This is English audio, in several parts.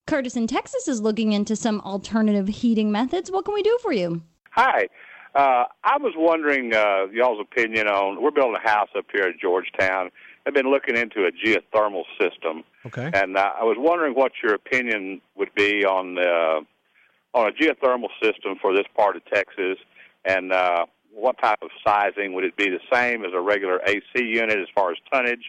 Curtis in Texas is looking into some alternative heating methods. What can we do for you? Hi. I was wondering y'all's opinion on, we're building a house up here at Georgetown. I've been looking into a geothermal system. Okay. And I was wondering what your opinion would be on a geothermal system for this part of Texas, and what type of sizing. Would it be the same as a regular AC unit as far as tonnage,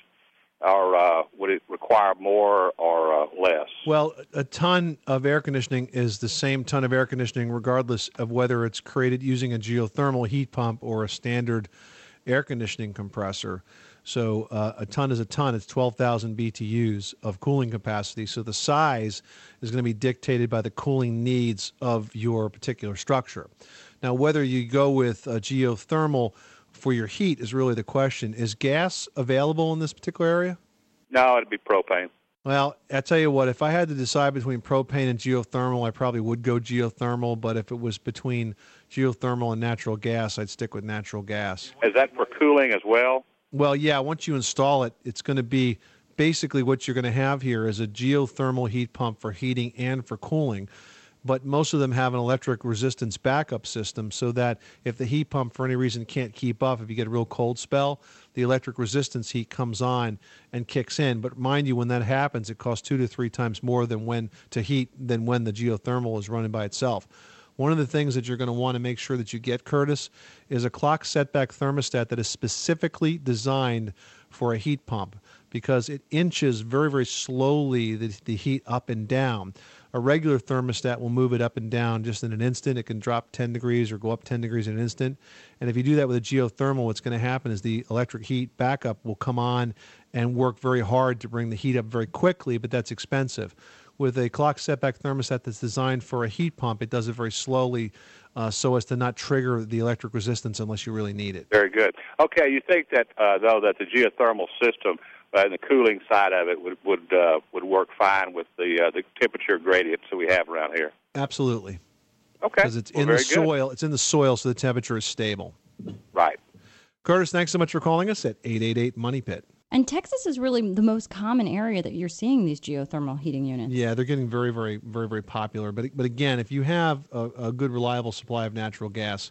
or would it require more or less? Well, a ton of air conditioning is the same ton of air conditioning regardless of whether it's created using a geothermal heat pump or a standard air conditioning compressor. So a ton is a ton. It's 12,000 BTUs of cooling capacity. So the size is going to be dictated by the cooling needs of your particular structure. Now, whether you go with a geothermal for your heat is really the question. Is gas available in this particular area? No, it'd be propane. Well, I tell you what, if I had to decide between propane and geothermal, I probably would go geothermal. But if it was between geothermal and natural gas, I'd stick with natural gas. Is that for cooling as well? Well, yeah, once you install it, it's going to be basically what you're going to have here is a geothermal heat pump for heating and for cooling. But most of them have an electric resistance backup system so that if the heat pump for any reason can't keep up, if you get a real cold spell, the electric resistance heat comes on and kicks in. But mind you, when that happens, it costs 2 to 3 times more than when the geothermal is running by itself. One of the things that you're going to want to make sure that you get, Curtis, is a clock setback thermostat that is specifically designed for a heat pump because it inches very, very slowly the heat up and down. A regular thermostat will move it up and down just in an instant. It can drop 10 degrees or go up 10 degrees in an instant. And if you do that with a geothermal, what's going to happen is the electric heat backup will come on and work very hard to bring the heat up very quickly, but that's expensive. With a clock setback thermostat that's designed for a heat pump, it does it very slowly so as to not trigger the electric resistance unless you really need it. Very good. Okay, you think that, though, that the geothermal system and the cooling side of it would work fine with the temperature gradients that we have around here? Absolutely. Okay. Because it's in the soil. It's in the soil, so the temperature is stable. Right. Curtis, thanks so much for calling us at 888-MONEY-PIT. And Texas is really the most common area that you're seeing these geothermal heating units. Yeah, they're getting very, very, very, very popular. But again, if you have a good, reliable supply of natural gas,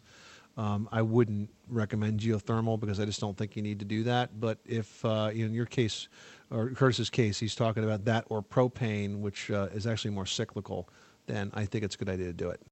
I wouldn't recommend geothermal because I just don't think you need to do that. But if, in your case, or Curtis's case, he's talking about that or propane, which is actually more cyclical, then I think it's a good idea to do it.